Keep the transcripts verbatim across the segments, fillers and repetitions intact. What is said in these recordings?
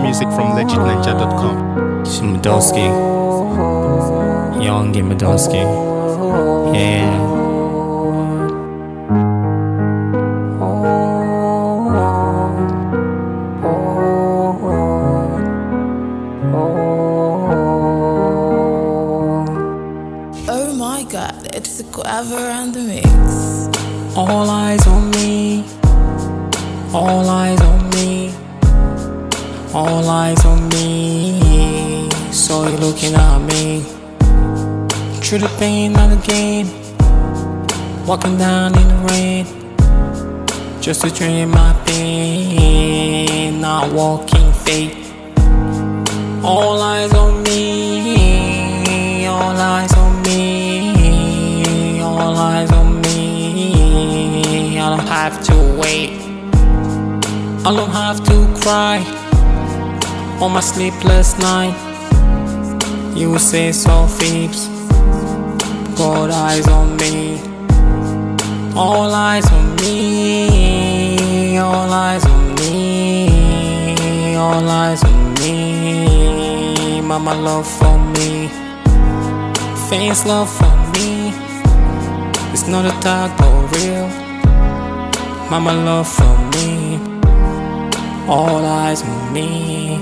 music from legit ninja dot com. Medowski, Young and Medowski, yeah. Oh my God, it's the Quaver and the mix. All eyes on me, all eyes on me, all eyes on me. So you're looking at me through the pain of the game, walking down in the rain, just to dream my pain, not walking fate. All eyes on me, all eyes on me, all eyes on me. I don't have to wait, I don't have to cry on my sleepless night. You will say so, Phoebes, got eyes on me. All eyes on me, all eyes on me, all eyes on me. Mama love for me, fans love for me. It's not a talk but real. Mama love for me, all eyes on me.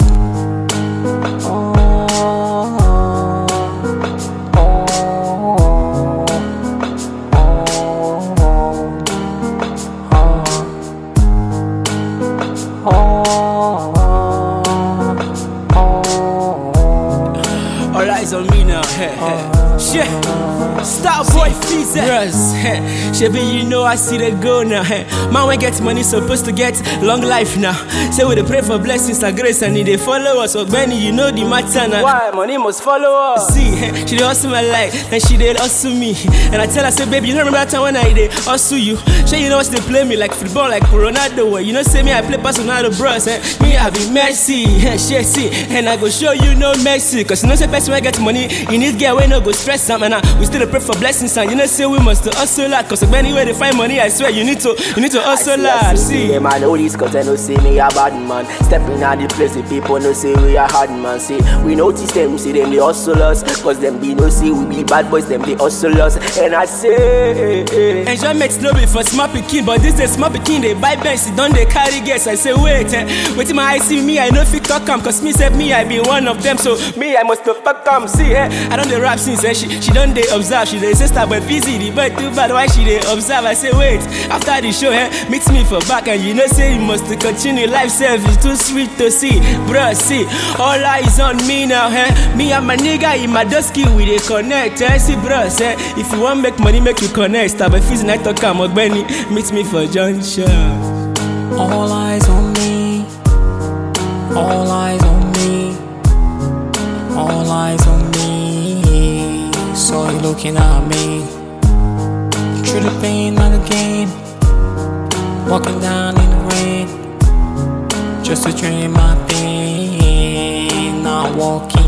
All eyes on me now, hey, hey. Shit, Starboy Feezy, Russ, hey. Shabby, you know I see the go now, hey. Man, when get money, supposed to get long life now. Say we dey pray for blessings and grace, and they follow us. But Benny, you know the matter now. Why money must follow us? See, hey, she dey hustle my life, then she dey hustle me. And I tell her, say, baby, you don't remember that time when I dey hustle you? Sure, you know what they play me like football, like Ronaldo. You know, say me I play pass Ronaldo bros, eh? Me I be Messi, hey, shit, see, and I go show you no mercy, cause you know say person when get money, you need get away, no go stress some, and uh, we still pray for blessings, and you know say we must hustle hard, cause anywhere they find money, I swear you need to, you need to hustle hard. See, them I know this, cause they know say me a bad man. Stepping out the place, the people know say we a hard man. See, we notice them, see them they hustle us, cause them be no see we be bad boys, them they hustle us, and I say, enjoyment no be for small pikin, but this is small pikin they buy Benz, don't they carry gas. I say wait, eh, wait till my eyes see me, I know fit talk am, cause me said me I be one of them, so me I must fuck am. See, eh, I don't dey rap since, eh, she she don't dey observe, she dey sister but busy, the boy too bad, why she dey observe? I say wait, after the show, eh, meet me for back, and you know say you must continue, life service too sweet to see, bruh. See, all eyes on me now, eh, me and my nigga in my dusky we dey connect, eh, see bruh, eh, if you want make money make you connect, start by fees night talk am, Ogbeni, meet me for junction. All eyes on me, all eyes on me, all eyes on me. So you're looking at me through the pain of the game, walking down in the rain, just to dream my pain, not walking